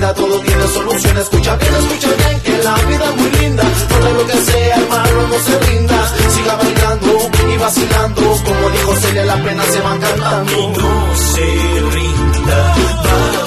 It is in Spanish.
vida todo tiene solución. Escucha bien, que la vida es muy linda. Todo lo que sea, hermano, no se rinda. Siga bailando y vacilando, como dijo Celia, las penas se van cantando. No se rinda.